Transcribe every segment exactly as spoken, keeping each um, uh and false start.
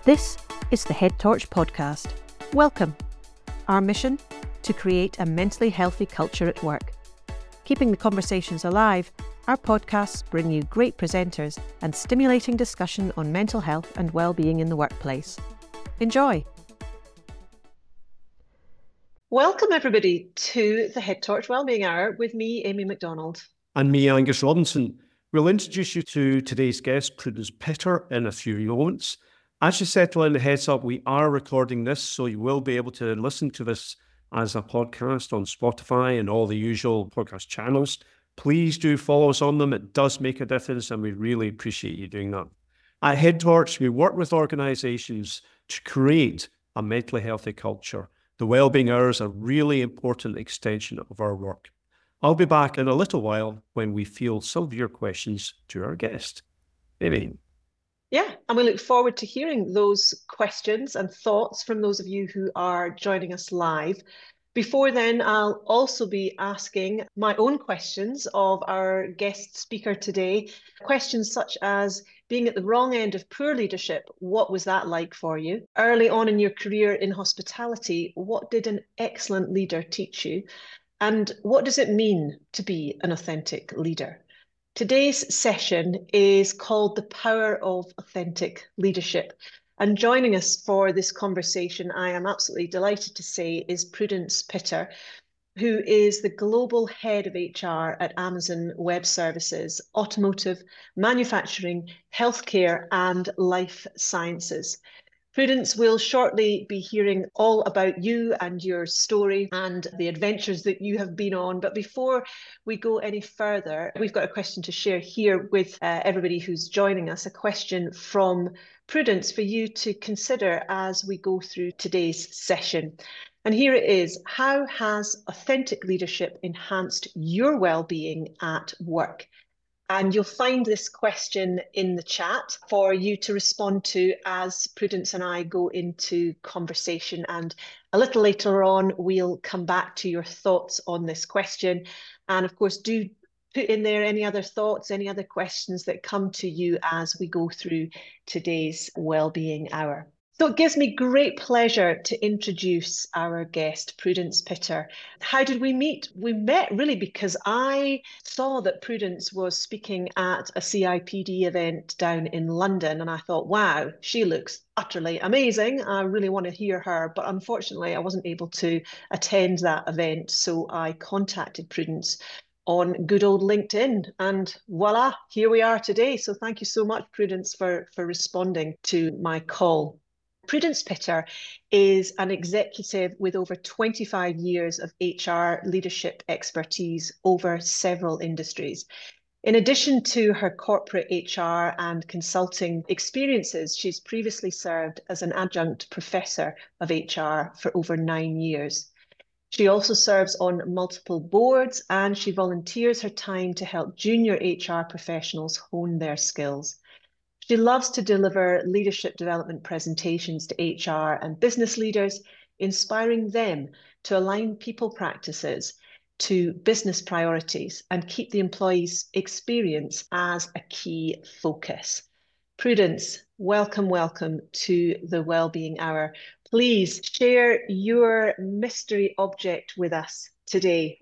This is the Head Torch podcast. Welcome. Our mission? To create a mentally healthy culture at work. Keeping the conversations alive, our podcasts bring you great presenters and stimulating discussion on mental health and well-being in the workplace. Enjoy. Welcome everybody to the Head Torch Wellbeing Hour with me, Amy McDonald. And me, Angus Robinson. We'll introduce you to today's guest, Prudence Pitter, in a few moments. As you settle in the heads up, we are recording this, so you will be able to listen to this as a podcast on Spotify and all the usual podcast channels. Please do follow us on them. It does make a difference, and we really appreciate you doing that. At Head Torch, we work with organizations to create a mentally healthy culture. The Wellbeing Hour is a really important extension of our work. I'll be back in a little while when we field some of your questions to our guest. Amy. Yeah, and we look forward to hearing those questions and thoughts from those of you who are joining us live. Before then, I'll also be asking my own questions of our guest speaker today. Questions such as, being at the wrong end of poor leadership, what was that like for you? Early on in your career in hospitality, what did an excellent leader teach you? And what does it mean to be an authentic leader? Today's session is called The Power of Authentic Leadership. And joining us for this conversation, I am absolutely delighted to say, is Prudence Pitter, who is the Global Head of H R at Amazon Web Services, Automotive, Manufacturing, Healthcare and Life Sciences. Prudence will shortly be hearing all about you and your story and the adventures that you have been on. But before we go any further, we've got a question to share here with uh, everybody who's joining us, a question from Prudence for you to consider as we go through today's session. And here it is. How has authentic leadership enhanced your well-being at work? And you'll find this question in the chat for you to respond to as Prudence and I go into conversation. And a little later on, we'll come back to your thoughts on this question. And of course, do put in there any other thoughts, any other questions that come to you as we go through today's Wellbeing Hour. So it gives me great pleasure to introduce our guest, Prudence Pitter. How did we meet? We met really because I saw that Prudence was speaking at a C I P D event down in London, and I thought, wow, she looks utterly amazing. I really want to hear her, but unfortunately I wasn't able to attend that event, so I contacted Prudence on good old LinkedIn, and voila, here we are today. So thank you so much, Prudence, for, for responding to my call. Prudence Pitter is an executive with over twenty-five years of H R leadership expertise over several industries. In addition to her corporate H R and consulting experiences, she's previously served as an adjunct professor of H R for over nine years. She also serves on multiple boards, and she volunteers her time to help junior H R professionals hone their skills. She loves to deliver leadership development presentations to H R and business leaders, inspiring them to align people practices to business priorities and keep the employee's experience as a key focus. Prudence, welcome, welcome to the Wellbeing Hour. Please share your mystery object with us today.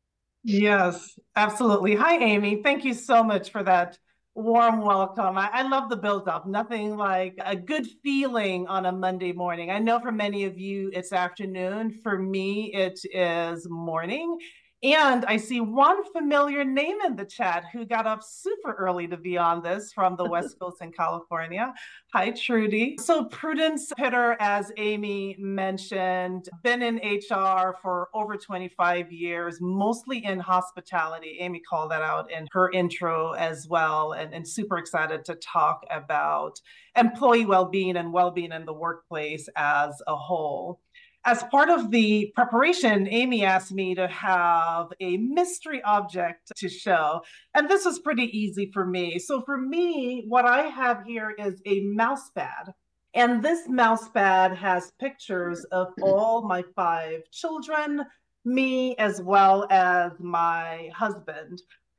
Yes, absolutely. Hi, Amy. Thank you so much for that warm welcome. I, I love the build-up. Nothing like a good feeling on a Monday morning. I know for many of you it's afternoon. For me, it is morning. And I see one familiar name in the chat who got up super early to be on this from the West Coast in California. Hi, Trudy. So Prudence Pitter, as Amy mentioned, been in H R for over twenty-five years, mostly in hospitality. Amy called that out in her intro as well, and, and super excited to talk about employee well-being and well-being in the workplace as a whole. As part of the preparation, Amy asked me to have a mystery object to show, and this was pretty easy for me. So for me, what I have here is a mouse pad, and this mouse pad has pictures of all my five children, me, as well as my husband.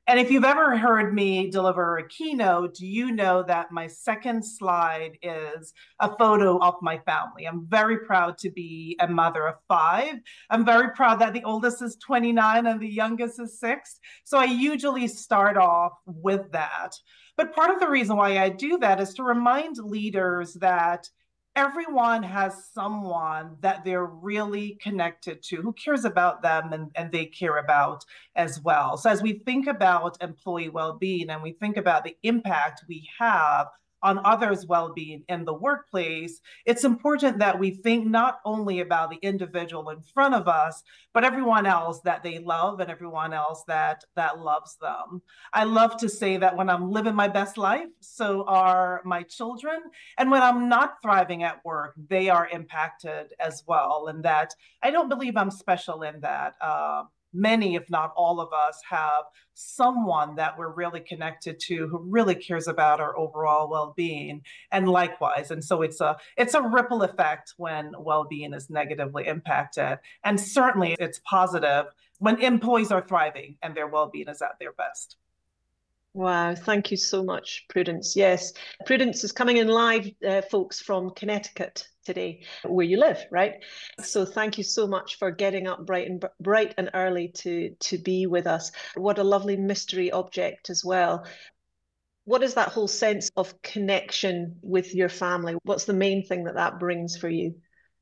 And if you've ever heard me deliver a keynote, you know that my second slide is a photo of my family. I'm very proud to be a mother of five. I'm very proud that the oldest is twenty-nine and the youngest is six. So I usually start off with that. But part of the reason why I do that is to remind leaders that everyone has someone that they're really connected to, who cares about them and, and they care about as well. So as we think about employee well-being and we think about the impact we have on others' well-being in the workplace, it's important that we think not only about the individual in front of us, but everyone else that they love and everyone else that, that loves them. I love to say that when I'm living my best life, so are my children. And when I'm not thriving at work, they are impacted as well. And that I don't believe I'm special in that. Uh, Many, if not all of us, have someone that we're really connected to who really cares about our overall well-being, and likewise. And so it's a it's a ripple effect when well-being is negatively impacted. And certainly it's positive when employees are thriving and their well-being is at their best. Wow, thank you so much, Prudence. Yes, Prudence is coming in live, uh, folks, from Connecticut today, where you live, right? So thank you so much for getting up bright and bright and early to to be with us. What a lovely mystery object as well. What is that whole sense of connection with your family? What's the main thing that that brings for you?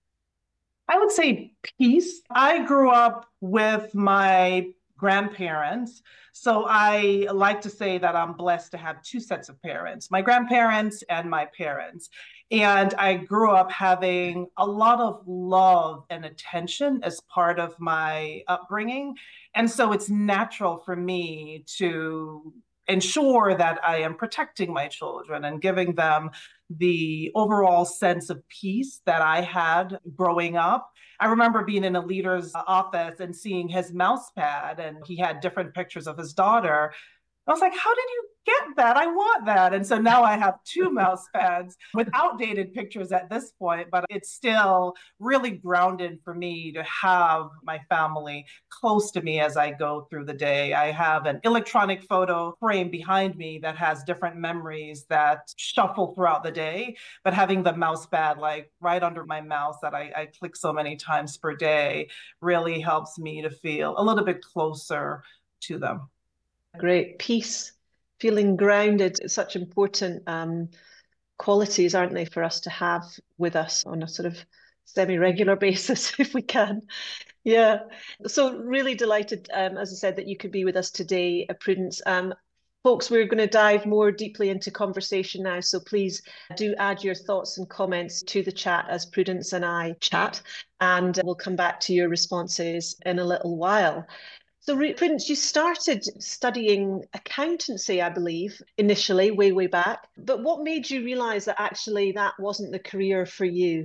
I would say peace. I grew up with my grandparents. So I like to say that I'm blessed to have two sets of parents, my grandparents and my parents. And I grew up having a lot of love and attention as part of my upbringing. And so it's natural for me to ensure that I am protecting my children and giving them the overall sense of peace that I had growing up. I remember being in a leader's office and seeing his mouse pad, and he had different pictures of his daughter. I was like, how did you get that? I want that. And so now I have two mouse pads with outdated pictures at this point, but it's still really grounded for me to have my family close to me as I go through the day. I have an electronic photo frame behind me that has different memories that shuffle throughout the day, but having the mouse pad like right under my mouse that I, I click so many times per day really helps me to feel a little bit closer to them. Great. Peace, feeling grounded, such important um, qualities, aren't they, for us to have with us on a sort of semi-regular basis, if we can. Yeah. So really delighted, um, as I said, that you could be with us today, uh, Prudence. Um, folks, we're going to dive more deeply into conversation now. So please do add your thoughts and comments to the chat as Prudence and I chat, and we'll come back to your responses in a little while. So, Prudence, you started studying accountancy, I believe, initially, way, way back. But what made you realize that actually that wasn't the career for you?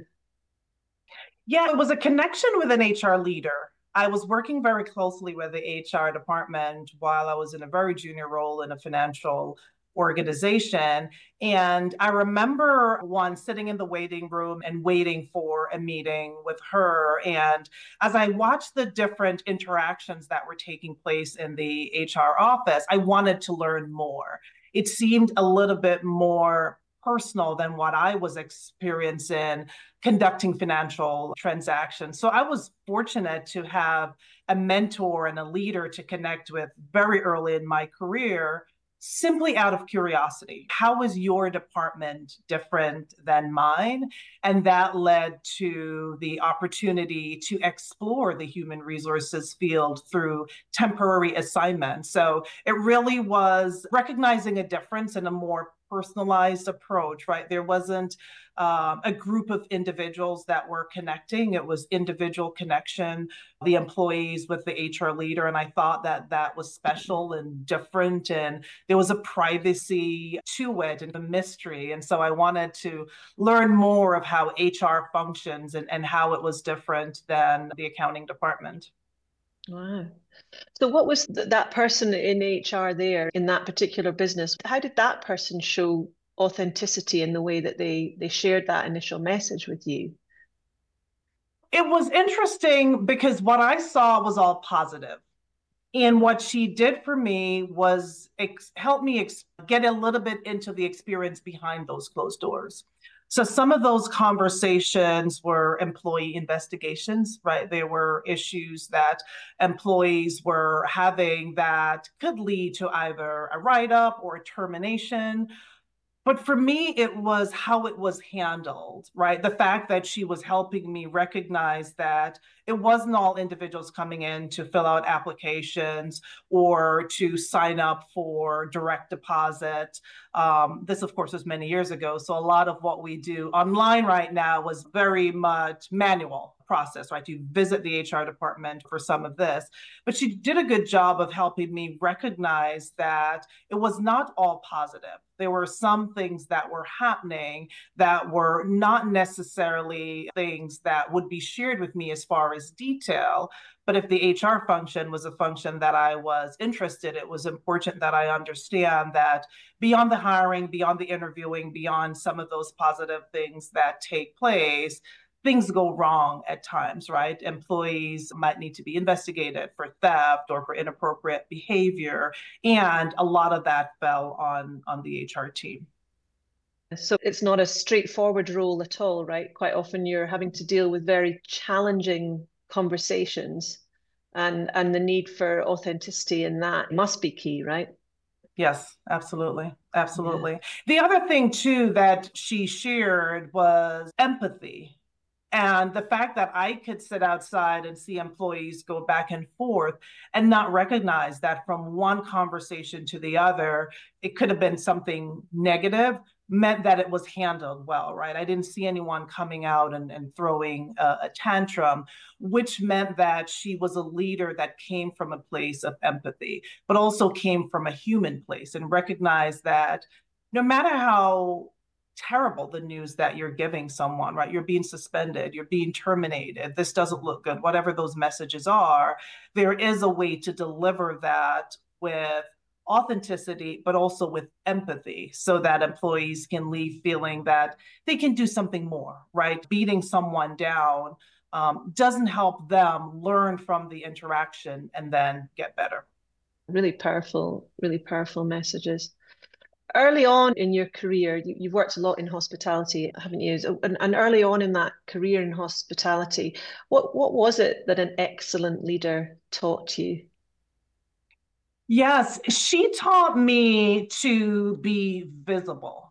Yeah, it was a connection with an H R leader. I was working very closely with the H R department while I was in a very junior role in a financial organization. And I remember one sitting in the waiting room and waiting for a meeting with her. And as I watched the different interactions that were taking place in the H R office, I wanted to learn more. It seemed a little bit more personal than what I was experiencing conducting financial transactions. So I was fortunate to have a mentor and a leader to connect with very early in my career, simply out of curiosity. How is your department different than mine? And that led to the opportunity to explore the human resources field through temporary assignments. So it really was recognizing a difference in a more personalized approach, right? There wasn't um, a group of individuals that were connecting. It was individual connection, the employees with the H R leader. And I thought that that was special and different. And there was a privacy to it and a mystery. And so I wanted to learn more of how H R functions and, and how it was different than the accounting department. Wow. So what was th that person in H R there in that particular business? How did that person show authenticity in the way that they they shared that initial message with you? It was interesting because what I saw was all positive. And what she did for me was ex- help me ex- get a little bit into the experience behind those closed doors. So some of those conversations were employee investigations, right? There were issues that employees were having that could lead to either a write-up or a termination. But for me, it was how it was handled, right? The fact that she was helping me recognize that it wasn't all individuals coming in to fill out applications or to sign up for direct deposit. Um, this, of course, was many years ago. So a lot of what we do online right now was very much manual process, right? You visit the H R department for some of this. But she did a good job of helping me recognize that it was not all positive. There were some things that were happening that were not necessarily things that would be shared with me as far as detail. But if the H R function was a function that I was interested, it was important that I understand that beyond the hiring, beyond the interviewing, beyond some of those positive things that take place, things go wrong at times, right? Employees might need to be investigated for theft or for inappropriate behavior. And a lot of that fell on, on the H R team. So it's not a straightforward role at all, right? Quite often you're having to deal with very challenging conversations, and, and the need for authenticity in that must be key, right? Yes, absolutely. Absolutely. Yeah. The other thing too that she shared was empathy. And the fact that I could sit outside and see employees go back and forth and not recognize that from one conversation to the other, it could have been something negative, meant that it was handled well, right? I didn't see anyone coming out and, and throwing a, a tantrum, which meant that she was a leader that came from a place of empathy, but also came from a human place and recognized that no matter how terrible the news that you're giving someone, right? You're being suspended, you're being terminated, this doesn't look good, whatever those messages are, there is a way to deliver that with authenticity, but also with empathy so that employees can leave feeling that they can do something more, right? Beating someone down um, doesn't help them learn from the interaction and then get better. Really powerful, really powerful messages. Early on in your career, you, you've worked a lot in hospitality, haven't you? And, and early on in that career in hospitality, what, what was it that an excellent leader taught you? Yes, she taught me to be visible.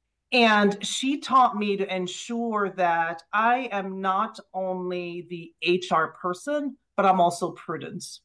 And she taught me to ensure that I am not only the H R person, but I'm also Prudence.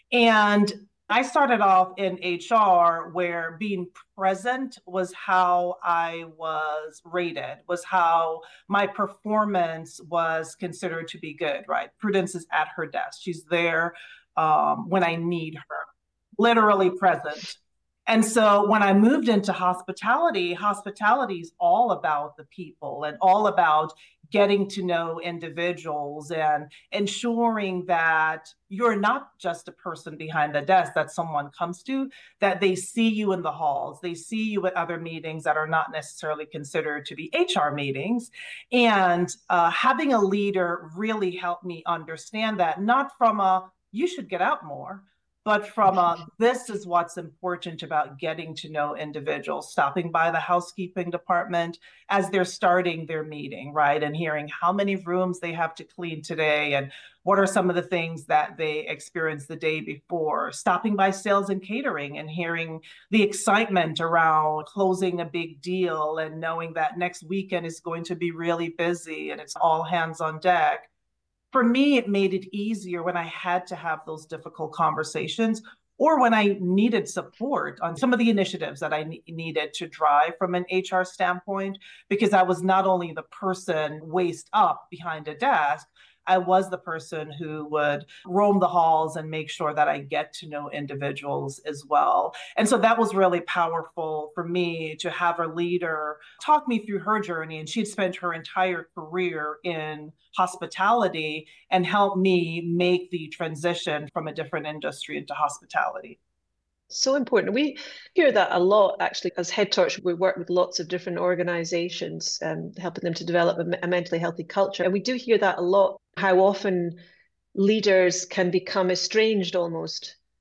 And I started off in H R where being present was how I was rated, was how my performance was considered to be good, right? Prudence is at her desk. She's there um, when I need her, literally present. And so when I moved into hospitality, hospitality is all about the people and all about getting to know individuals and ensuring that you're not just a person behind the desk that someone comes to, that they see you in the halls, they see you at other meetings that are not necessarily considered to be H R meetings. And uh, having a leader really helped me understand that, not from a, you should get out more, but from a, this is what's important about getting to know individuals, stopping by the housekeeping department as they're starting their meeting, right? And hearing how many rooms they have to clean today and what are some of the things that they experienced the day before, stopping by sales and catering and hearing the excitement around closing a big deal and knowing that next weekend is going to be really busy and it's all hands on deck. For me, it made it easier when I had to have those difficult conversations or when I needed support on some of the initiatives that I ne- needed to drive from an H R standpoint, because I was not only the person waist up behind a desk, I was the person who would roam the halls and make sure that I get to know individuals as well. And so that was really powerful for me to have a leader talk me through her journey. And she'd spent her entire career in hospitality and help me make the transition from a different industry into hospitality. So important. We hear that a lot, actually. As Head Torch, we work with lots of different organizations, um, helping them to develop a, a mentally healthy culture. And we do hear that a lot, how often leaders can become estranged almost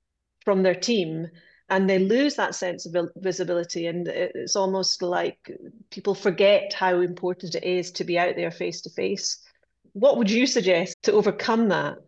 from their team, and they lose that sense of visibility. And it's almost like people forget how important it is to be out there face to face. What would you suggest to overcome that?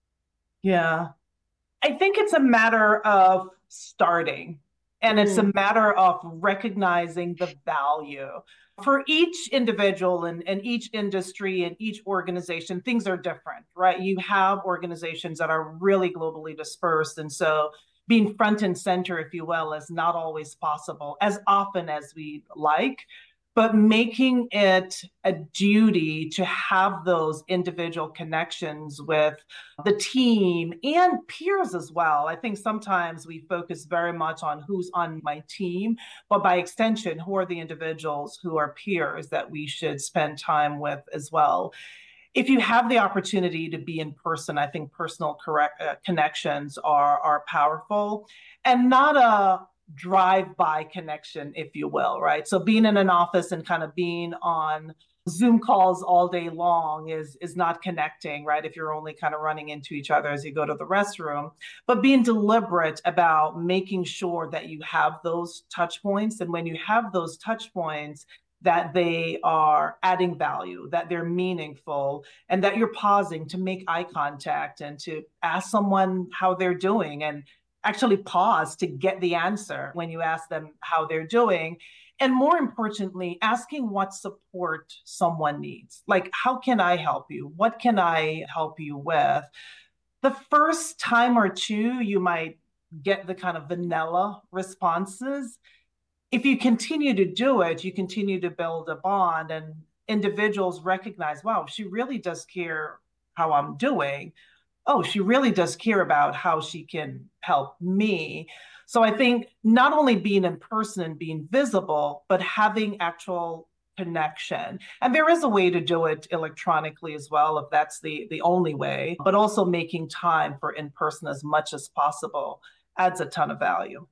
Yeah, I think it's a matter of starting, and mm. it's a matter of recognizing the value. For each individual and, and each industry and each organization, things are different, right? You have organizations that are really globally dispersed. And so being front and center, if you will, is not always possible as often as we'd like, but making it a duty to have those individual connections with the team and peers as well. I think sometimes we focus very much on who's on my team, but by extension, who are the individuals who are peers that we should spend time with as well. If you have the opportunity to be in person, I think personal correct, uh, connections are, are powerful, and not a drive-by connection, if you will, right? So being in an office and kind of being on Zoom calls all day long is, is not connecting, right? If you're only kind of running into each other as you go to the restroom, but being deliberate about making sure that you have those touch points. And when you have those touch points, that they are adding value, that they're meaningful, and that you're pausing to make eye contact and to ask someone how they're doing, and actually pause to get the answer when you ask them how they're doing. And more importantly, asking what support someone needs. Like, how can I help you? What can I help you with? The first time or two, you might get the kind of vanilla responses. If you continue to do it, you continue to build a bond, and individuals recognize, wow, she really does care how I'm doing. Oh, she really does care about how she can help me. So I think not only being in person and being visible, but having actual connection. And there is a way to do it electronically as well, if that's the, the only way, but also making time for in-person as much as possible adds a ton of value.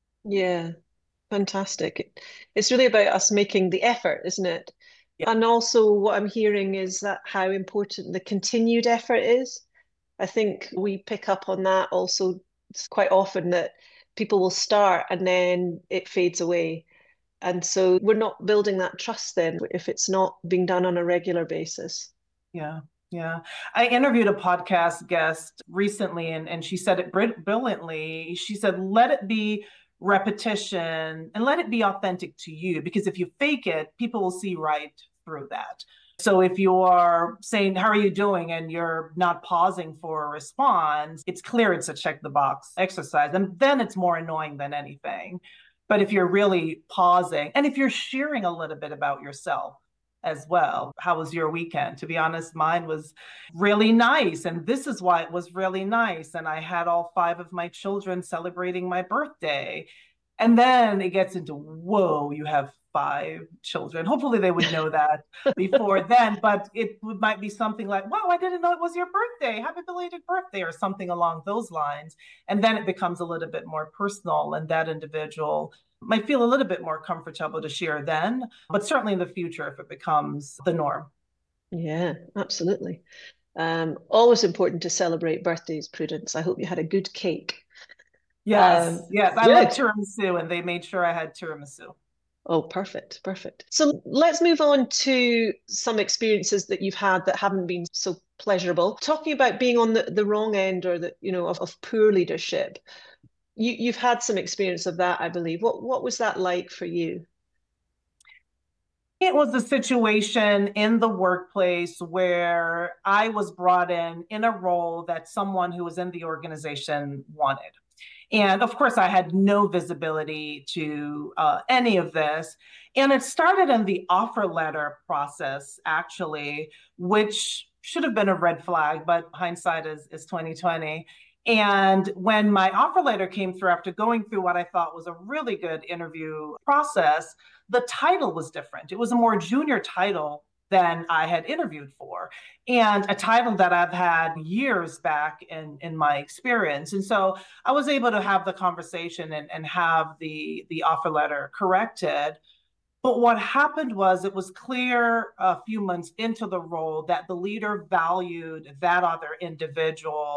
Yeah, fantastic. It's really about us making the effort, isn't it? Yeah. And also what I'm hearing is that how important the continued effort is. I think we pick up on that also quite often, that people will start and then it fades away. And so we're not building that trust then if it's not being done on a regular basis. Yeah, yeah. I interviewed a podcast guest recently, and, and she said it brilliantly. She said, let it be repetition and let it be authentic to you, because if you fake it, people will see right through that. So if you are saying, how are you doing? And you're not pausing for a response, it's clear it's a check the box exercise. And then it's more annoying than anything. But if you're really pausing, and if you're sharing a little bit about yourself as well, how was your weekend? To be honest, mine was really nice. And this is why it was really nice. And I had all five of my children celebrating my birthday. And then it gets into, whoa, you have five children. Hopefully they would know that before then, but it might be something like, wow, I didn't know it was your birthday. Happy belated birthday, or something along those lines. And then it becomes a little bit more personal, and that individual might feel a little bit more comfortable to share then, but certainly in the future if it becomes the norm. Yeah, absolutely. Um, always important to celebrate birthdays, Prudence. I hope you had a good cake. Yes, um, yes. I love tiramisu, and they made sure I had tiramisu. Oh, perfect, perfect. So let's move on to some experiences that you've had that haven't been so pleasurable. Talking about being on the, the wrong end, or the, you know, of, of poor leadership. You, you've had some experience of that, I believe. What, what was that like for you? It was a situation in the workplace where I was brought in in a role that someone who was in the organization wanted. And of course, I had no visibility to uh, any of this. And it started in the offer letter process, actually, which should have been a red flag, but hindsight is, is twenty twenty. And when my offer letter came through, after going through what I thought was a really good interview process, the title was different. It was a more junior title than I had interviewed for, and a title that I've had years back in, in my experience. And so I was able to have the conversation and, and have the, the offer letter corrected. But what happened was, it was clear a few months into the role that the leader valued that other individual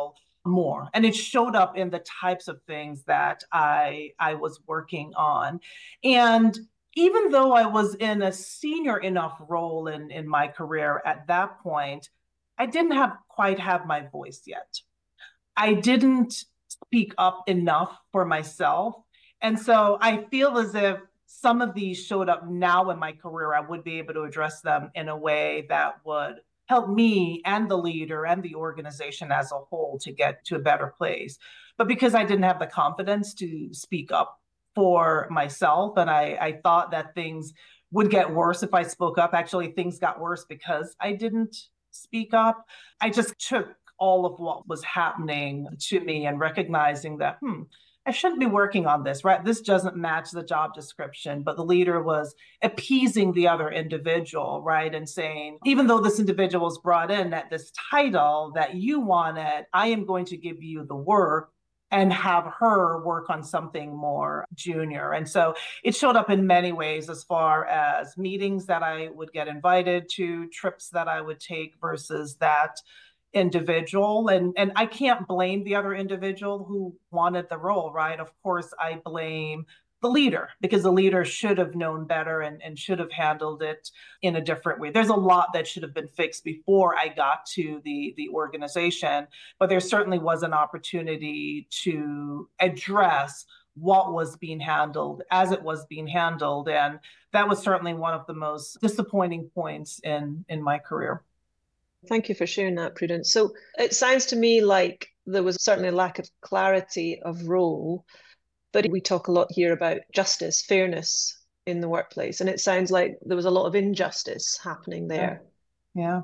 more. And it showed up in the types of things that I, I was working on. And even though I was in a senior enough role in, in my career at that point, I didn't have quite have my voice yet. I didn't speak up enough for myself. And so I feel as if some of these showed up now in my career, I would be able to address them in a way that would help me and the leader and the organization as a whole to get to a better place. But because I didn't have the confidence to speak up for myself, and I, I thought that things would get worse if I spoke up, actually things got worse because I didn't speak up. I just took all of what was happening to me and recognizing that, hmm, I shouldn't be working on this, right? This doesn't match the job description, but the leader was appeasing the other individual, right? And saying, even though this individual was brought in at this title that you wanted, I am going to give you the work and have her work on something more junior. And so it showed up in many ways, as far as meetings that I would get invited to, trips that I would take versus that individual. And, and I can't blame the other individual who wanted the role, right? Of course, I blame the leader, because the leader should have known better and, and should have handled it in a different way. There's a lot that should have been fixed before I got to the, the organization, but there certainly was an opportunity to address what was being handled as it was being handled. And that was certainly one of the most disappointing points in, in my career. Thank you for sharing that, Prudence. So it sounds to me like there was certainly a lack of clarity of role, but we talk a lot here about justice, fairness in the workplace, and it sounds like there was a lot of injustice happening there. Yeah. yeah.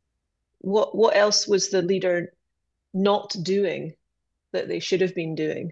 What what else was the leader not doing that they should have been doing?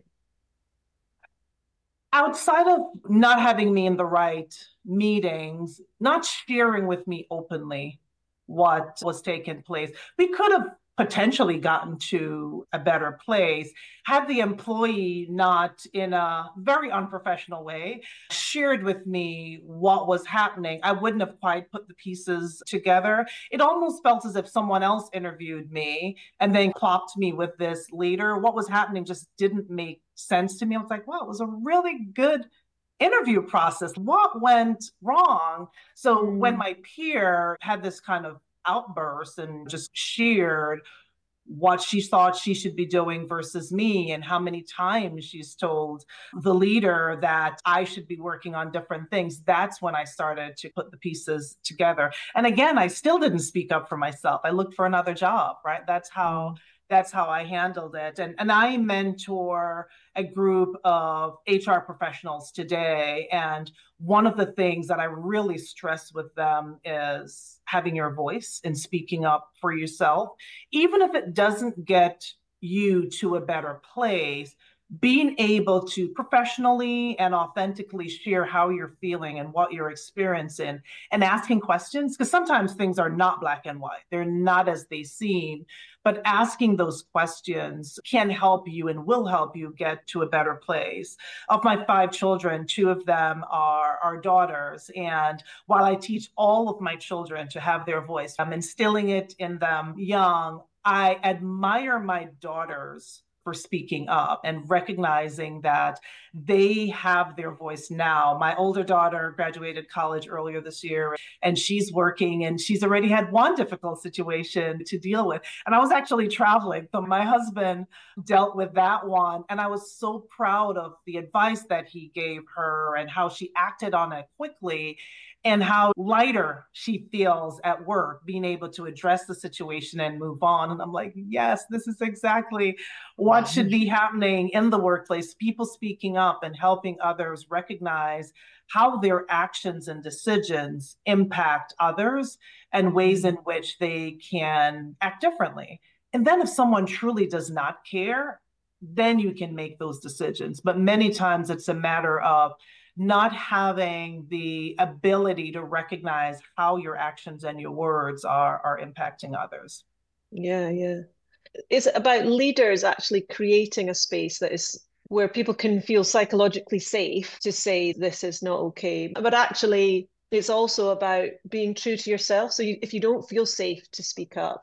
Outside of not having me in the right meetings, not sharing with me openly what was taking place, we could have potentially gotten to a better place had the employee not, in a very unprofessional way, shared with me what was happening. I wouldn't have quite put the pieces together. It almost felt as if someone else interviewed me and then clocked me with this leader. What was happening just didn't make sense to me. I was like, wow, it was a really good interview process. What went wrong? So mm. when my peer had this kind of outburst and just shared what she thought she should be doing versus me, and how many times she's told the leader that I should be working on different things, that's when I started to put the pieces together. And again, I still didn't speak up for myself. I looked for another job, right? That's how That's how I handled it. And, and I mentor a group of H R professionals today. And one of the things that I really stress with them is having your voice and speaking up for yourself. Even if it doesn't get you to a better place, being able to professionally and authentically share how you're feeling and what you're experiencing, and asking questions, because sometimes things are not black and white. They're not as they seem, but asking those questions can help you and will help you get to a better place. Of my five children, two of them are, are daughters. And while I teach all of my children to have their voice, I'm instilling it in them young. I admire my daughters for speaking up and recognizing that they have their voice now. My older daughter graduated college earlier this year, and she's working, and she's already had one difficult situation to deal with. And I was actually traveling, so my husband dealt with that one. And I was so proud of the advice that he gave her and how she acted on it quickly, and how lighter she feels at work, being able to address the situation and move on. And I'm like, yes, this is exactly what should be happening in the workplace. People speaking up and helping others recognize how their actions and decisions impact others and ways in which they can act differently. And then if someone truly does not care, then you can make those decisions. But many times it's a matter of not having the ability to recognize how your actions and your words are, are impacting others. Yeah, yeah. It's about leaders actually creating a space that is where people can feel psychologically safe to say this is not okay. But actually, it's also about being true to yourself. So you, if you don't feel safe to speak up,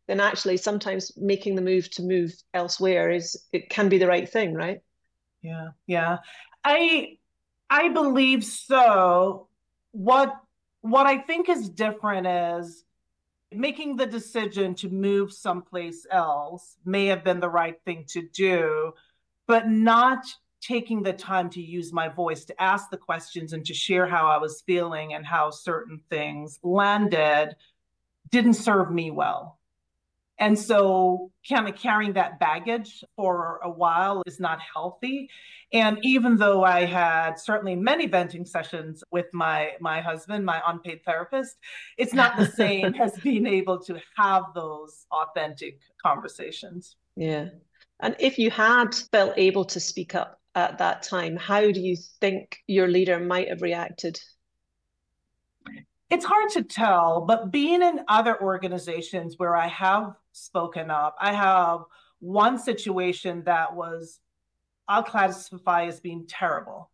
then actually sometimes making the move to move elsewhere is, it can be the right thing, right? Yeah, yeah. I I believe so. What what I think is different is making the decision to move someplace else may have been the right thing to do, but not taking the time to use my voice to ask the questions and to share how I was feeling and how certain things landed didn't serve me well. And so kind of carrying that baggage for a while is not healthy. And even though I had certainly many venting sessions with my, my husband, my unpaid therapist, it's not the same as being able to have those authentic conversations. Yeah. And if you had felt able to speak up at that time, how do you think your leader might have reacted? It's hard to tell, but being in other organizations where I have spoken up, I have one situation that was, I'll classify as being terrible.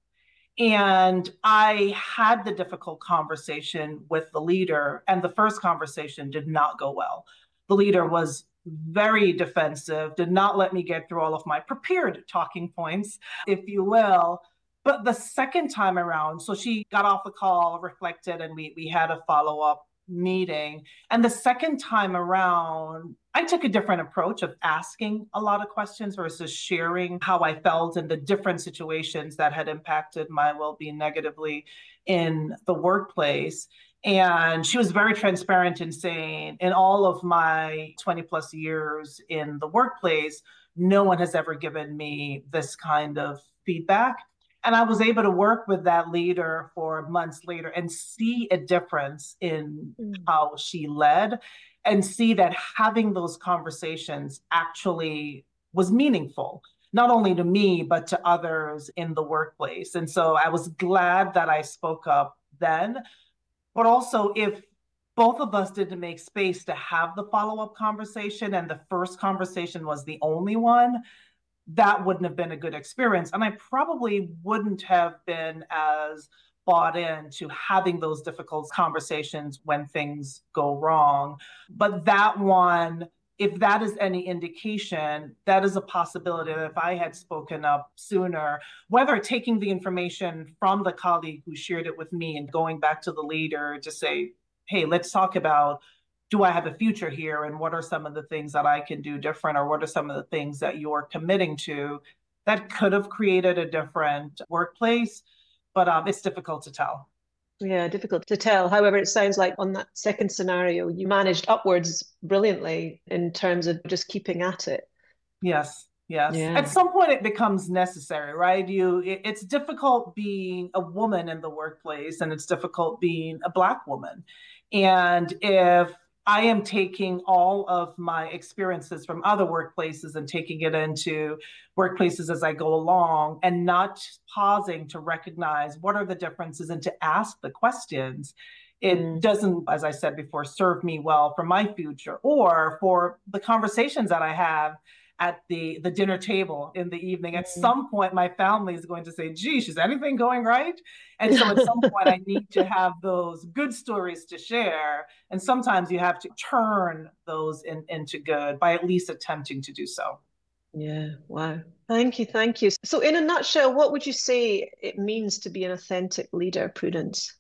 And I had the difficult conversation with the leader, and the first conversation did not go well. The leader was very defensive, did not let me get through all of my prepared talking points, if you will. But the second time around, so she got off the call, reflected, and we, we had a follow-up meeting. And the second time around, I took a different approach of asking a lot of questions versus sharing how I felt in the different situations that had impacted my well-being negatively in the workplace. And she was very transparent in saying, in all of my twenty plus years in the workplace, no one has ever given me this kind of feedback. And I was able to work with that leader for months later and see a difference in mm. how she led, and see that having those conversations actually was meaningful, not only to me, but to others in the workplace. And so I was glad that I spoke up then. But also, if both of us didn't make space to have the follow-up conversation and the first conversation was the only one, that wouldn't have been a good experience. And I probably wouldn't have been as bought in to having those difficult conversations when things go wrong. But that one, if that is any indication, that is a possibility that if I had spoken up sooner, whether taking the information from the colleague who shared it with me and going back to the leader to say, hey, let's talk about, do I have a future here? And what are some of the things that I can do different? Or what are some of the things that you're committing to? That could have created a different workplace, but um, it's difficult to tell. Yeah, difficult to tell. However, it sounds like on that second scenario, you managed upwards brilliantly in terms of just keeping at it. Yes, yes. Yeah. At some point, it becomes necessary, right? You, it, it's difficult being a woman in the workplace, and it's difficult being a Black woman. And if I am taking all of my experiences from other workplaces and taking it into workplaces as I go along and not pausing to recognize what are the differences and to ask the questions, it mm. doesn't, as I said before, serve me well for my future or for the conversations that I have at the, the dinner table in the evening. At some point, my family is going to say, geez, is anything going right? And so at some point, I need to have those good stories to share. And sometimes you have to turn those in, into good by at least attempting to do so. Yeah, wow. Thank you, thank you. So in a nutshell, what would you say it means to be an authentic leader, Prudence?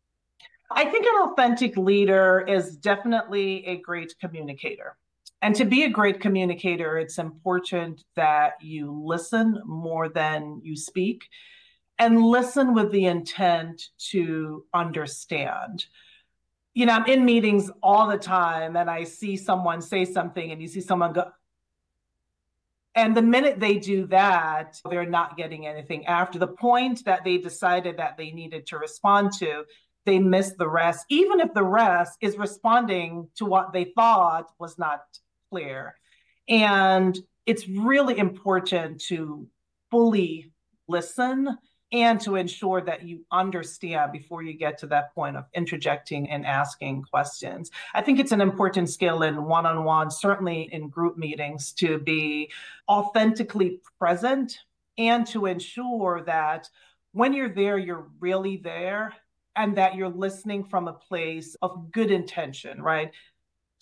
I think an authentic leader is definitely a great communicator. And to be a great communicator, it's important that you listen more than you speak, and listen with the intent to understand. You know, I'm in meetings all the time and I see someone say something and you see someone go, and the minute they do that, they're not getting anything. After the point that they decided that they needed to respond to, they miss the rest, even if the rest is responding to what they thought was not clear. And it's really important to fully listen and to ensure that you understand before you get to that point of interjecting and asking questions. I think it's an important skill in one-on-one, certainly in group meetings, to be authentically present and to ensure that when you're there, you're really there and that you're listening from a place of good intention, right?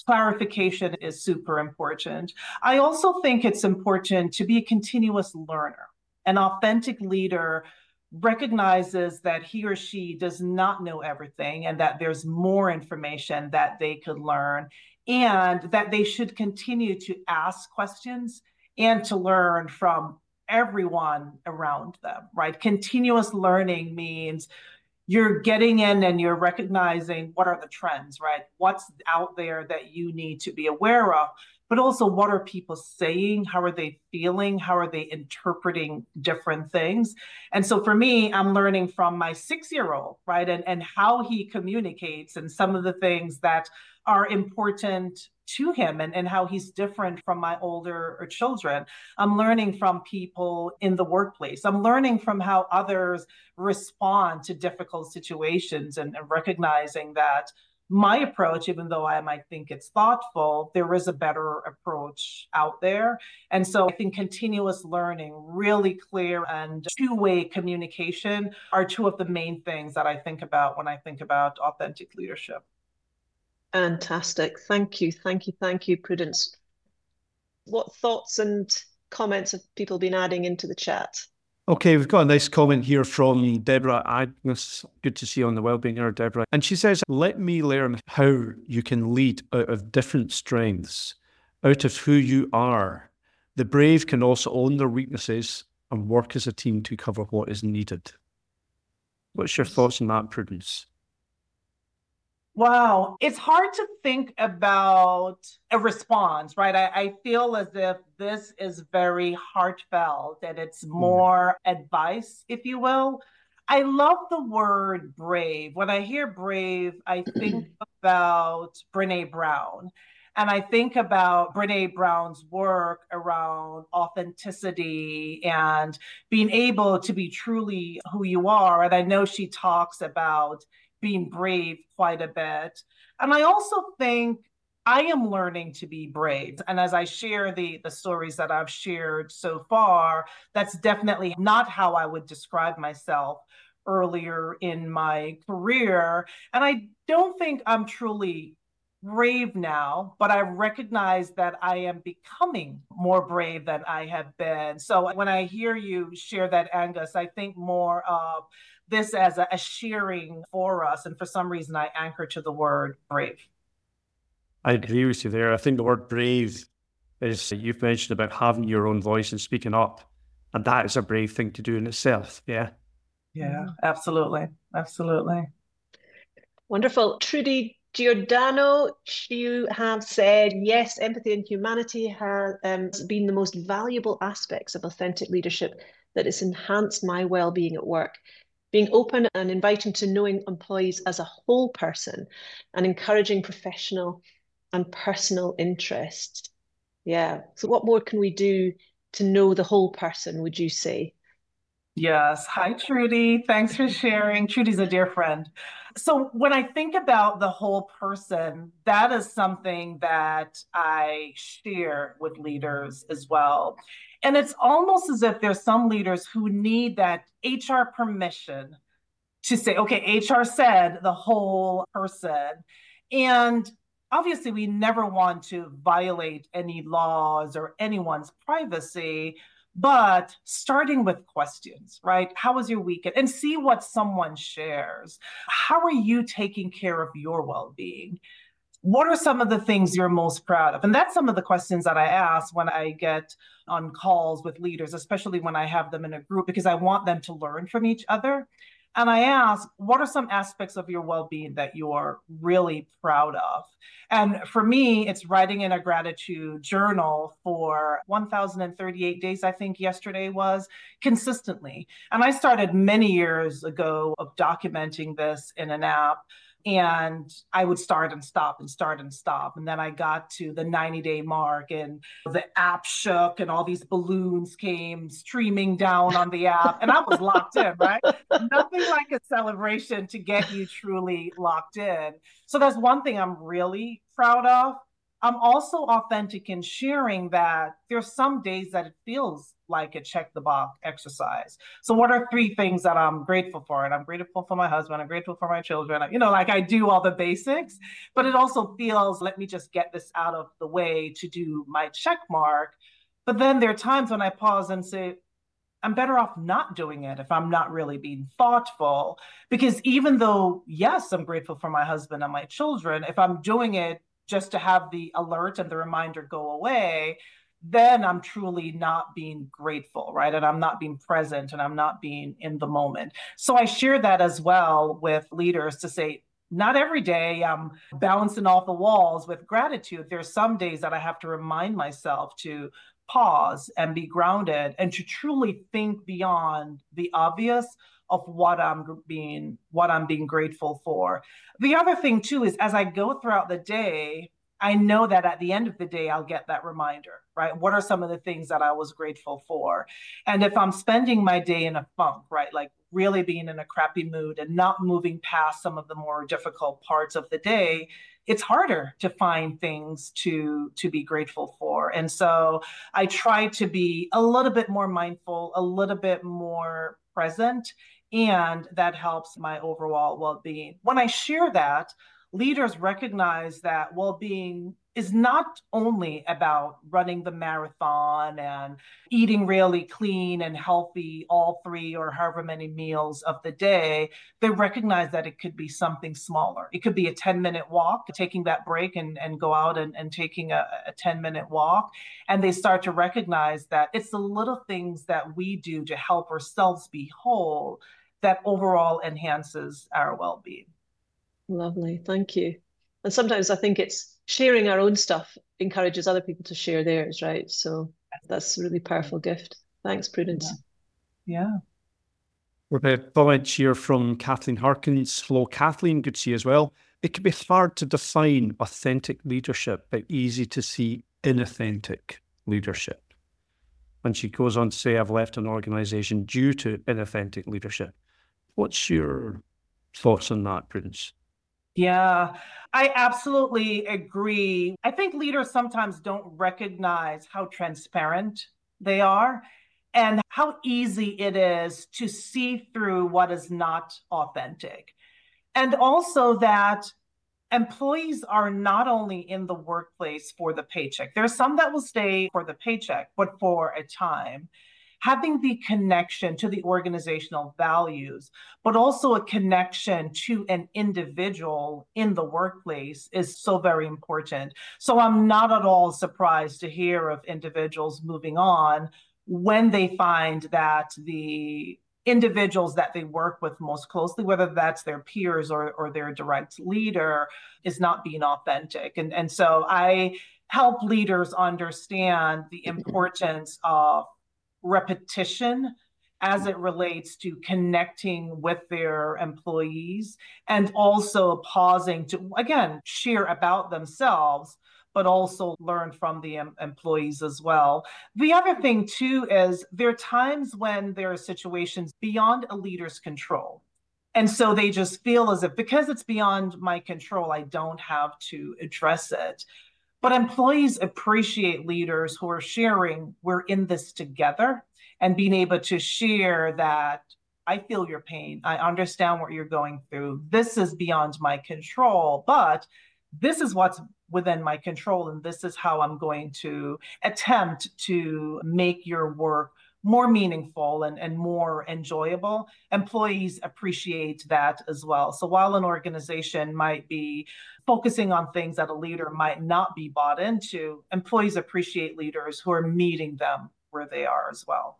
clarification is super important. I also think it's important to be a continuous learner. An authentic leader recognizes that he or she does not know everything and that there's more information that they could learn, and that they should continue to ask questions and to learn from everyone around them, right? Continuous learning means you're getting in and you're recognizing what are the trends, right? What's out there that you need to be aware of, but also what are people saying? How are they feeling? How are they interpreting different things? And so for me, I'm learning from my six-year-old, right? And, and how he communicates and some of the things that are important to him, and, and how he's different from my older children. I'm learning from people in the workplace. I'm learning from how others respond to difficult situations, and, and recognizing that my approach, even though I might think it's thoughtful, there is a better approach out there. And so I think continuous learning, really clear and two-way communication are two of the main things that I think about when I think about authentic leadership. Fantastic. Thank you. Thank you. Thank you, Prudence. What thoughts and comments have people been adding into the chat? Okay, we've got a nice comment here from Deborah Agnes. Good to see you on the Wellbeing Hour, Deborah. And she says, let me learn how you can lead out of different strengths, out of who you are. The brave can also own their weaknesses and work as a team to cover what is needed. What's your thoughts on that, Prudence? Wow. It's hard to think about a response, right? I, I feel as if this is very heartfelt and it's more mm. advice, if you will. I love the word brave. When I hear brave, I think about Brené Brown. And I think about Brené Brown's work around authenticity and being able to be truly who you are. And I know she talks about being brave quite a bit. And I also think I am learning to be brave. And as I share the, the stories that I've shared so far, that's definitely not how I would describe myself earlier in my career. And I don't think I'm truly brave now, but I recognize that I am becoming more brave than I have been. So when I hear you share that, Angus, I think more of this as a, a sharing for us. And for some reason, I anchor to the word brave. I agree with you there. I think the word brave is, you've mentioned about having your own voice and speaking up. And that is a brave thing to do in itself. Yeah. Yeah, absolutely. Absolutely. Wonderful. Trudy Giordano, you have said, yes, empathy and humanity have um, been the most valuable aspects of authentic leadership that has enhanced my well-being at work. Being open and inviting to knowing employees as a whole person and encouraging professional and personal interest. Yeah. So what more can we do to know the whole person, would you say? Yes. Hi, Trudy. Thanks for sharing. Trudy's a dear friend. So when I think about the whole person, that is something that I share with leaders as well. And it's almost as if there's some leaders who need that H R permission to say, okay, H R said the whole person. And obviously, we never want to violate any laws or anyone's privacy, but starting with questions, right? How was your weekend? And see what someone shares. How are you taking care of your well-being? What are some of the things you're most proud of? And that's some of the questions that I ask when I get on calls with leaders, especially when I have them in a group, because I want them to learn from each other. And I ask, what are some aspects of your well-being that you are really proud of? And for me, it's writing in a gratitude journal for one thousand thirty-eight days, I think yesterday was, consistently. And I started many years ago of documenting this in an app. And I would start and stop and start and stop. And then I got to the ninety day mark and the app shook and all these balloons came streaming down on the app. And I was locked in, right? Nothing like a celebration to get you truly locked in. So that's one thing I'm really proud of. I'm also authentic in sharing that there's some days that it feels like a check the box exercise. So what are three things that I'm grateful for? And I'm grateful for my husband. I'm grateful for my children. You know, like I do all the basics, but it also feels, let me just get this out of the way to do my check mark. But then there are times when I pause and say, I'm better off not doing it if I'm not really being thoughtful. Because even though, yes, I'm grateful for my husband and my children, if I'm doing it just to have the alert and the reminder go away, then I'm truly not being grateful, right? And I'm not being present and I'm not being in the moment. So I share that as well with leaders to say, not every day I'm bouncing off the walls with gratitude. There's some days that I have to remind myself to pause and be grounded and to truly think beyond the obvious of what I'm being what I'm being grateful for. The other thing too is as I go throughout the day, I know that at the end of the day, I'll get that reminder, right? What are some of the things that I was grateful for? And if I'm spending my day in a funk, right, like really being in a crappy mood and not moving past some of the more difficult parts of the day, it's harder to find things to, to be grateful for. And so I try to be a little bit more mindful, a little bit more present, and that helps my overall well-being. When I share that, leaders recognize that well-being is not only about running the marathon and eating really clean and healthy all three or however many meals of the day. They recognize that it could be something smaller. It could be a ten minute walk, taking that break and, and go out and, and taking a, a ten minute walk. And they start to recognize that it's the little things that we do to help ourselves be whole that overall enhances our well-being. Lovely, thank you. And sometimes I think it's sharing our own stuff encourages other people to share theirs, right? So that's a really powerful gift. Thanks, Prudence. Yeah. yeah. We've a comment here from Kathleen Harkins. Hello, Kathleen, good to see you as well. It can be hard to define authentic leadership, but easy to see inauthentic leadership. And she goes on to say, I've left an organization due to inauthentic leadership. What's your thoughts on that, Prudence? Yeah, I absolutely agree. I think leaders sometimes don't recognize how transparent they are and how easy it is to see through what is not authentic. And also that employees are not only in the workplace for the paycheck. There's some that will stay for the paycheck, but for a time. Having the connection to the organizational values, but also a connection to an individual in the workplace is so very important. So I'm not at all surprised to hear of individuals moving on when they find that the individuals that they work with most closely, whether that's their peers or, or their direct leader, is not being authentic. And, and so I help leaders understand the importance of repetition as it relates to connecting with their employees and also pausing to, again, share about themselves, but also learn from the em- employees as well. The other thing too is there are times when there are situations beyond a leader's control. And so they just feel as if because it's beyond my control, I don't have to address it. But employees appreciate leaders who are sharing, we're in this together, and being able to share that I feel your pain. I understand what you're going through. This is beyond my control, but this is what's within my control, and this is how I'm going to attempt to make your work more meaningful and, and more enjoyable. Employees appreciate that as well. So while an organization might be focusing on things that a leader might not be bought into, employees appreciate leaders who are meeting them where they are as well.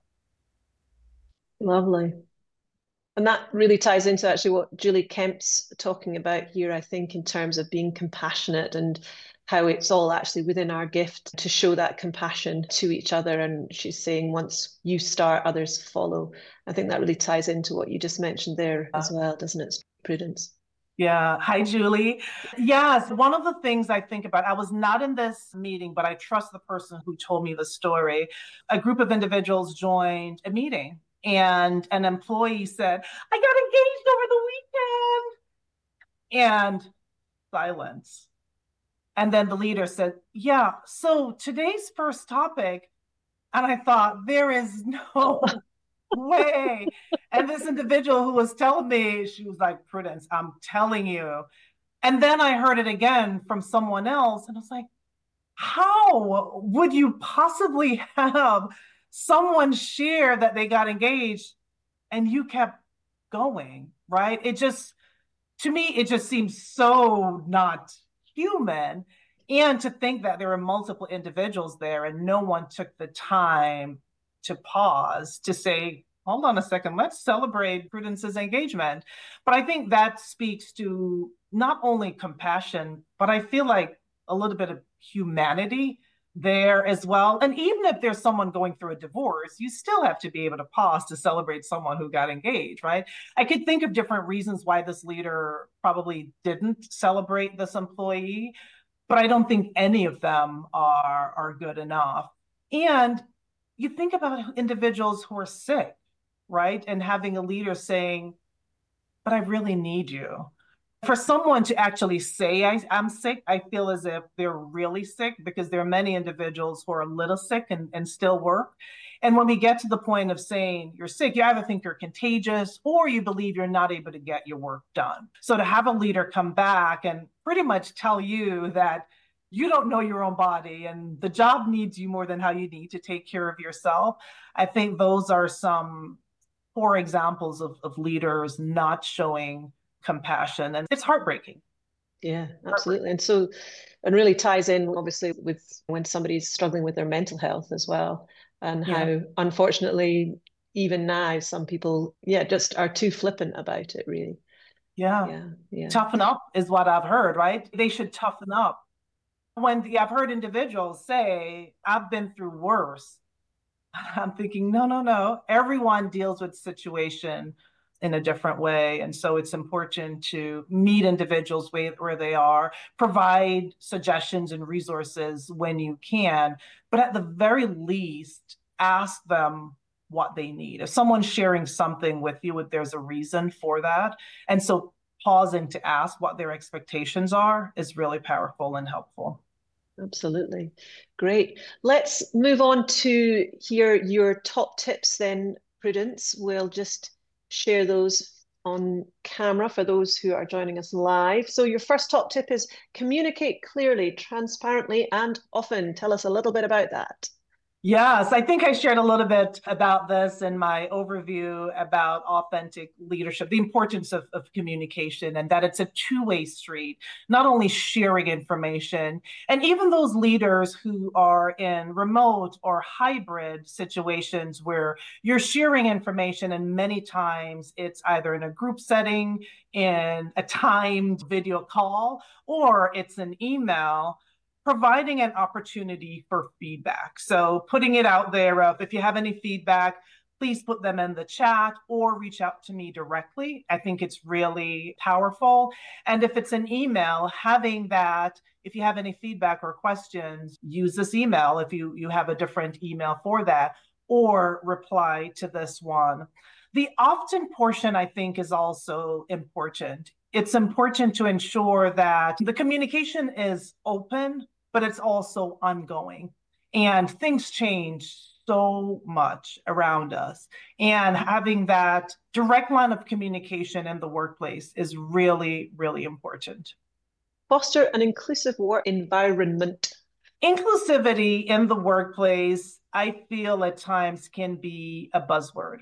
Lovely. And that really ties into actually what Julie Kemp's talking about here, I think, in terms of being compassionate and how it's all actually within our gift to show that compassion to each other. And she's saying once you start, others follow. I think that really ties into what you just mentioned there as well, doesn't it, Prudence? Yeah. Hi, Julie. Yes. One of the things I think about, I was not in this meeting, but I trust the person who told me the story. A group of individuals joined a meeting and an employee said, I got engaged over the weekend. And silence. And then the leader said, yeah, so today's first topic, And I thought, there is no way. And this individual who was telling me, she was like, Prudence, I'm telling you. And then I heard it again from someone else. And I was like, how would you possibly have someone share that they got engaged and you kept going, right? It just, to me, it just seems so not human. And to think that there were multiple individuals there and no one took the time to pause to say, hold on a second, let's celebrate Prudence's engagement. But I think that speaks to not only compassion, but I feel like a little bit of humanity there as well. And even if there's someone going through a divorce, you still have to be able to pause to celebrate someone who got engaged, right? I could think of different reasons why this leader probably didn't celebrate this employee, but I don't think any of them are, are good enough. And you think about individuals who are sick, right? And having a leader saying, but I really need you. For someone to actually say I, I'm sick, I feel as if they're really sick, because there are many individuals who are a little sick and, and still work. And when we get to the point of saying you're sick, you either think you're contagious or you believe you're not able to get your work done. So to have a leader come back and pretty much tell you that you don't know your own body and the job needs you more than how you need to take care of yourself, I think those are some poor examples of, of leaders not showing compassion, and it's heartbreaking. Yeah, absolutely. And so, and really ties in obviously with when somebody's struggling with their mental health as well, and how yeah. unfortunately even now some people yeah just are too flippant about it, really. Yeah. Yeah. Yeah. Toughen up is what I've heard, right? They should toughen up. When the, I've heard individuals say, I've been through worse. I'm thinking, no, no, no. Everyone deals with situation in a different way. And so it's important to meet individuals where they are, provide suggestions and resources when you can, but at the very least, ask them what they need. If someone's sharing something with you, there's a reason for that. And so pausing to ask what their expectations are is really powerful and helpful. Absolutely. Great. Let's move on to hear your top tips then, Prudence. We'll just share those on camera for those who are joining us live. So your first top tip is communicate clearly, transparently, and often. Tell us a little bit about that. Yes, I think I shared a little bit about this in my overview about authentic leadership, the importance of, of communication, and that it's a two-way street, not only sharing information. And even those leaders who are in remote or hybrid situations where you're sharing information, and many times it's either in a group setting, in a timed video call, or it's an email, providing an opportunity for feedback. So putting it out there of, if you have any feedback, please put them in the chat or reach out to me directly. I think it's really powerful. And if it's an email, having that, if you have any feedback or questions, use this email if you, you have a different email for that, or reply to this one. The often portion, I think, is also important. It's important to ensure that the communication is open, but it's also ongoing. And things change so much around us. And having that direct line of communication in the workplace is really, really important. Foster an inclusive work environment. Inclusivity in the workplace, I feel at times can be a buzzword.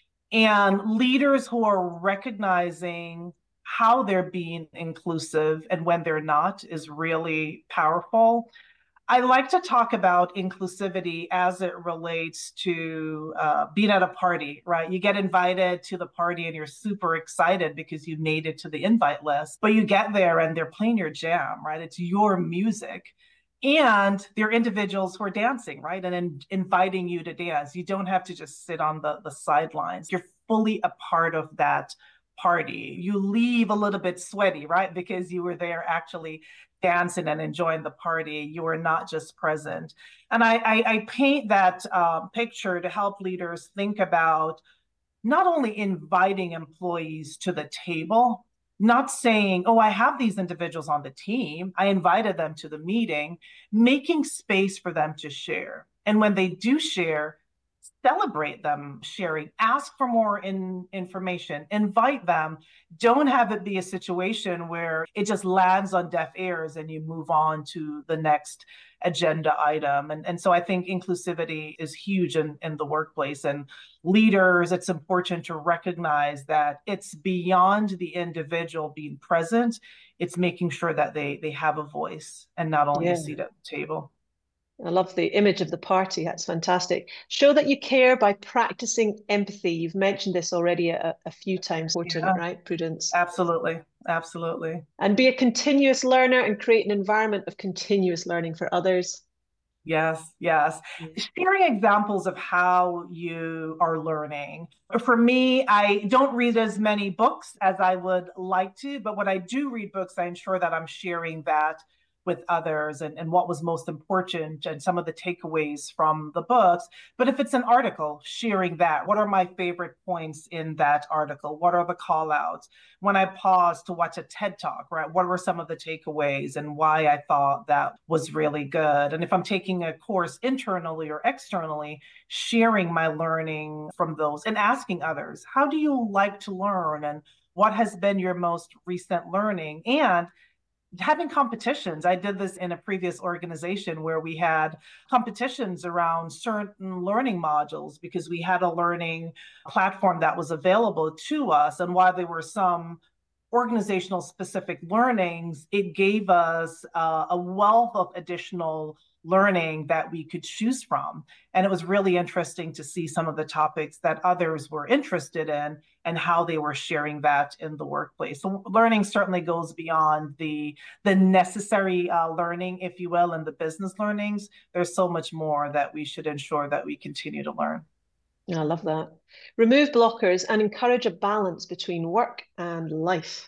And leaders who are recognizing how they're being inclusive and when they're not is really powerful. I like to talk about inclusivity as it relates to uh, being at a party, right? You get invited to the party and you're super excited because you made it to the invite list, but you get there and they're playing your jam, right? It's your music. And there are individuals who are dancing, right? And in, inviting you to dance. You don't have to just sit on the, the sidelines. You're fully a part of that party. You leave a little bit sweaty, right? Because you were there actually dancing and enjoying the party. You were not just present. And I, I, I paint that um, picture to help leaders think about not only inviting employees to the table, not saying, oh, I have these individuals on the team, I invited them to the meeting, making space for them to share. And when they do share, celebrate them sharing, ask for more in, information, invite them. Don't have it be a situation where it just lands on deaf ears and you move on to the next agenda item. And, and so I think inclusivity is huge in, in the workplace. And leaders, it's important to recognize that it's beyond the individual being present. It's making sure that they, they have a voice and not only yeah. a seat at the table. I love the image of the party. That's fantastic. Show that you care by practicing empathy. You've mentioned this already a, a few times. Important, yeah. right, Prudence? Absolutely. Absolutely. And be a continuous learner and create an environment of continuous learning for others. Yes, yes. Sharing examples of how you are learning. For me, I don't read as many books as I would like to, but when I do read books, I ensure that I'm sharing that with others and, and what was most important and some of the takeaways from the books. But if it's an article, sharing that. What are my favorite points in that article? What are the call outs? When I pause to watch a TED Talk, right? What were some of the takeaways and why I thought that was really good? And if I'm taking a course internally or externally, sharing my learning from those and asking others, how do you like to learn? And what has been your most recent learning? And having competitions. I did this in a previous organization where we had competitions around certain learning modules because we had a learning platform that was available to us. And while there were some organizational specific learnings, it gave us uh, a wealth of additional learning that we could choose from. And it was really interesting to see some of the topics that others were interested in and how they were sharing that in the workplace. So learning certainly goes beyond the, the necessary uh, learning, if you will, and the business learnings. There's so much more that we should ensure that we continue to learn. I love that. Remove blockers and encourage a balance between work and life.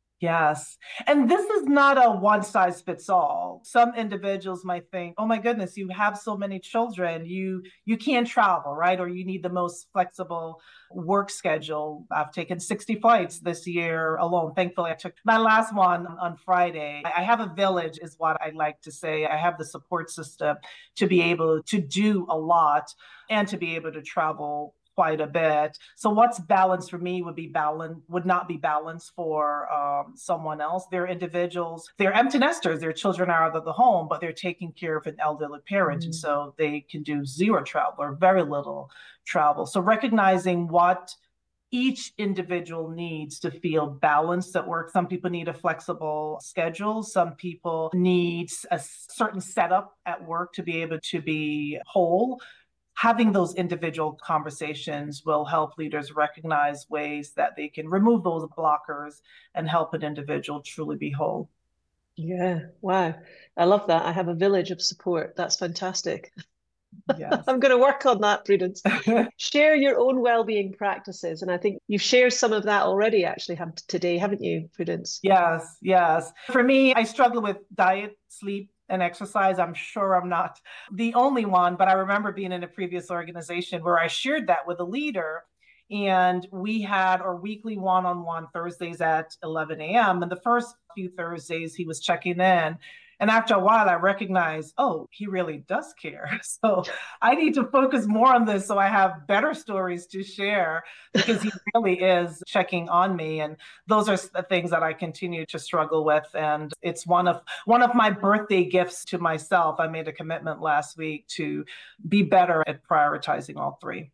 Yes. And this is not a one size fits all. Some individuals might think, oh my goodness, you have so many children, you you can't travel, right? Or you need the most flexible work schedule. I've taken sixty flights this year alone. Thankfully, I took my last one on Friday. I have a village is what I like to say. I have the support system to be able to do a lot and to be able to travel quite a bit. So what's balanced for me would be balance would not be balanced for um, someone else. They're individuals, they're empty nesters, their children are out of the home, but they're taking care of an elderly parent. Mm. And so they can do zero travel or very little travel. So recognizing what each individual needs to feel balanced at work. Some people need a flexible schedule. Some people need a certain setup at work to be able to be whole. Having those individual conversations will help leaders recognize ways that they can remove those blockers and help an individual truly be whole. Yeah, wow. I love that. I have a village of support. That's fantastic. Yes. I'm going to work on that, Prudence. Share your own well-being practices. And I think you've shared some of that already actually today, haven't you, Prudence? Yes, yes. For me, I struggle with diet, sleep, and exercise. I'm sure I'm not the only one, but I remember being in a previous organization where I shared that with a leader, and we had our weekly one-on-one Thursdays at eleven a.m. And the first few Thursdays he was checking in. And after a while, I recognized, oh, he really does care. So I need to focus more on this so I have better stories to share because he really is checking on me. And those are the things that I continue to struggle with. And it's one of one of my birthday gifts to myself. I made a commitment last week to be better at prioritizing all three.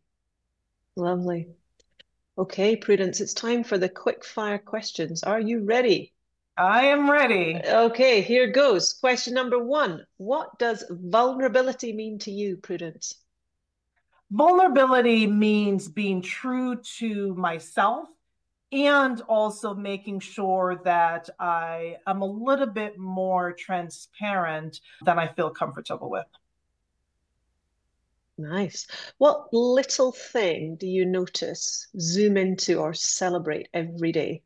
Lovely. Okay, Prudence, it's time for the quick fire questions. Are you ready? I am ready. Okay, here goes. Question number one. What does vulnerability mean to you, Prudence? Vulnerability means being true to myself and also making sure that I am a little bit more transparent than I feel comfortable with. Nice. What little thing do you notice, zoom into, or celebrate every day?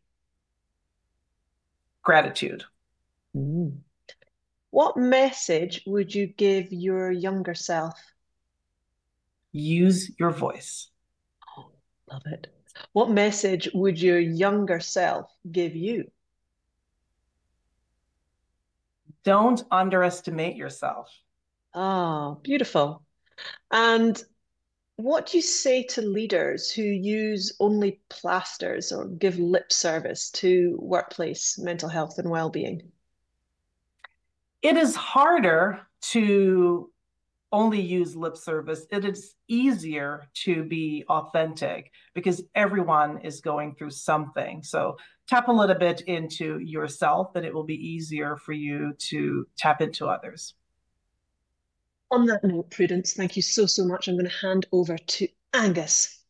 Gratitude. Mm. What message would you give your younger self? Use your voice. Oh, love it. What message would your younger self give you? Don't underestimate yourself. Oh, beautiful. And what do you say to leaders who use only plasters or give lip service to workplace mental health and well-being? It is harder to only use lip service. It is easier to be authentic because everyone is going through something. So tap a little bit into yourself, and it will be easier for you to tap into others. On that note, Prudence, thank you so, so much. I'm going to hand over to Angus.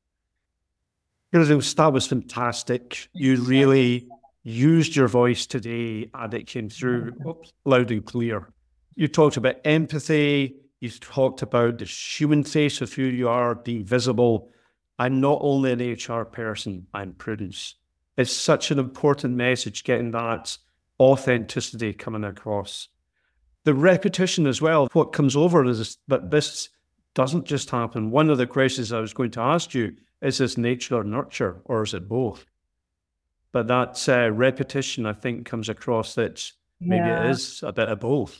Prudence, that was fantastic. You really used your voice today and it came through loud and clear. You talked about empathy. You talked about the human face of who you are, being visible. I'm not only an H R person, I'm Prudence. It's such an important message, getting that authenticity coming across. The repetition as well, what comes over is that this doesn't just happen. One of the questions I was going to ask you, is this nature or nurture, or is it both? But that uh, repetition, I think, comes across that maybe yeah. it is a bit of both.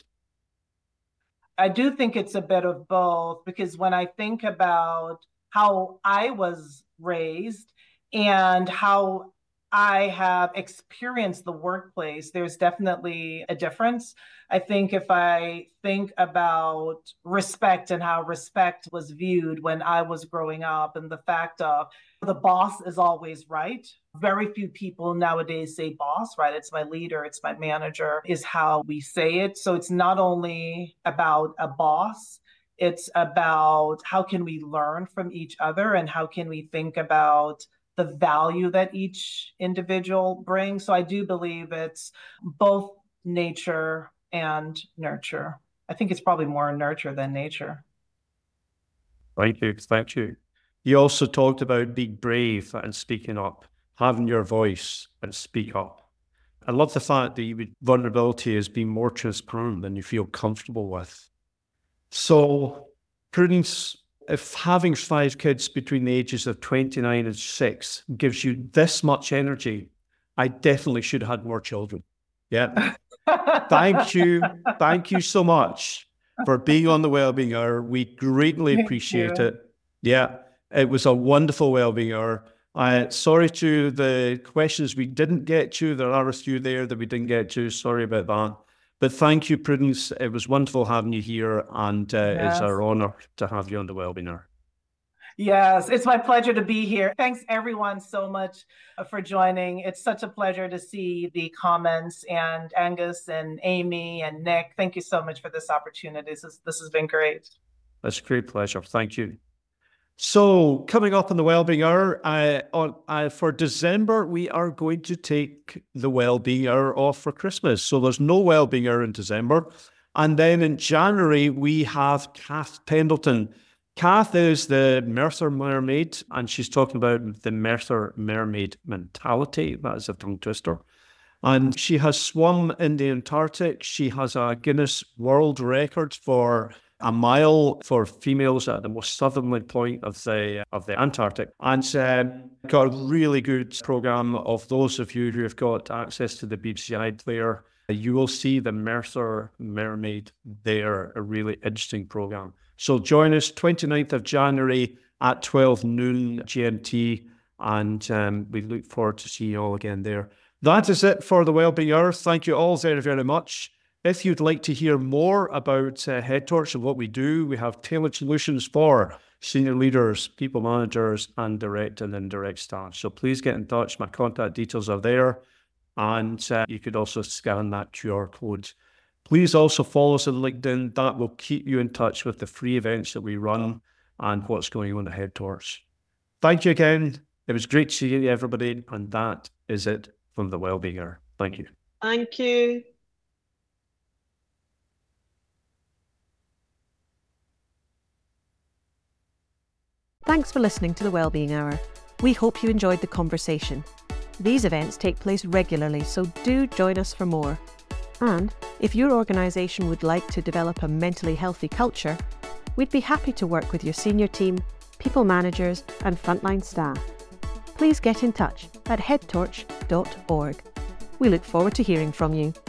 I do think it's a bit of both, because when I think about how I was raised and how I have experienced the workplace, there's definitely a difference. I think if I think about respect and how respect was viewed when I was growing up, and the fact of the boss is always right. Very few people nowadays say boss, right? It's my leader, it's my manager, is how we say it. So it's not only about a boss, it's about how can we learn from each other and how can we think about the value that each individual brings. So I do believe it's both nature and nurture. I think it's probably more nurture than nature. Thank you. Thank you. You also talked about being brave and speaking up, having your voice and speak up. I love the fact that you, vulnerability is being more transparent than you feel comfortable with. So, Prudence, if having five kids between the ages of twenty-nine and six gives you this much energy, I definitely should have had more children. Yeah. Thank you. Thank you so much for being on the Wellbeing Hour. We greatly appreciate it. Yeah. It was a wonderful Wellbeing Hour. Uh, sorry to the questions we didn't get to. There are a few there that we didn't get to. Sorry about that. But thank you, Prudence. It was wonderful having you here, and uh, yes. It's our honor to have you on the Wellbeing Hour. Yes, it's my pleasure to be here. Thanks, everyone, so much for joining. It's such a pleasure to see the comments, and Angus and Amy and Nick. Thank you so much for this opportunity. This, is, this has been great. It's a great pleasure. Thank you. So coming up in the Wellbeing Hour, uh, on, uh, for December, we are going to take the Wellbeing Hour off for Christmas. So there's no Wellbeing Hour in December. And then in January, we have Kath Pendleton. Kath is the Merthyr Mermaid, and she's talking about the Merthyr Mermaid mentality. That is a tongue twister. And she has swum in the Antarctic. She has a Guinness World Record for a mile for females at the most southerly point of the of the Antarctic, and um, got a really good program. Of those of you who have got access to the B B C iPlayer, you will see the Merthyr Mermaid there, a really interesting program. So join us twenty-ninth of January at twelve noon G M T, and um, we look forward to seeing you all again there. That is it for the Wellbeing Hour. Thank you all very, very much. If you'd like to hear more about uh, HeadTorch and what we do, we have tailored solutions for senior leaders, people managers, and direct and indirect staff. So please get in touch. My contact details are there. And uh, you could also scan that Q R code. Please also follow us on LinkedIn. That will keep you in touch with the free events that we run and what's going on at HeadTorch. Thank you again. It was great to see you, everybody. And that is it from the Wellbeing Hour. Thank you. Thank you. Thanks for listening to the Wellbeing Hour. We hope you enjoyed the conversation. These events take place regularly, so do join us for more. And if your organisation would like to develop a mentally healthy culture, we'd be happy to work with your senior team, people managers and frontline staff. Please get in touch at head torch dot org. We look forward to hearing from you.